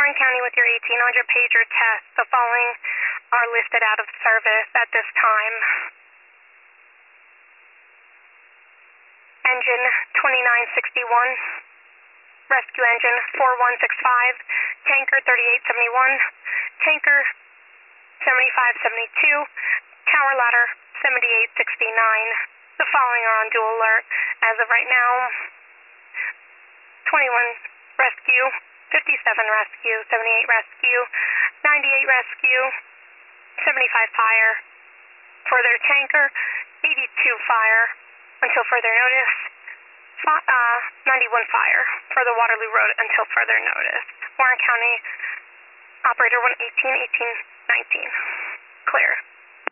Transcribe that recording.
Warren County with your 1800 pager test. The following are listed out of service at this time. Engine 2961, rescue engine 4165, tanker 3871, tanker 7572, tower ladder 7869. The following are on dual alert as of right now. 21 rescue, 57 rescue, 78 rescue, 98 rescue, 75 fire. For their tanker, 82 fire until further notice, 91 fire for the Waterloo Road until further notice. Warren County, operator 118, 1819.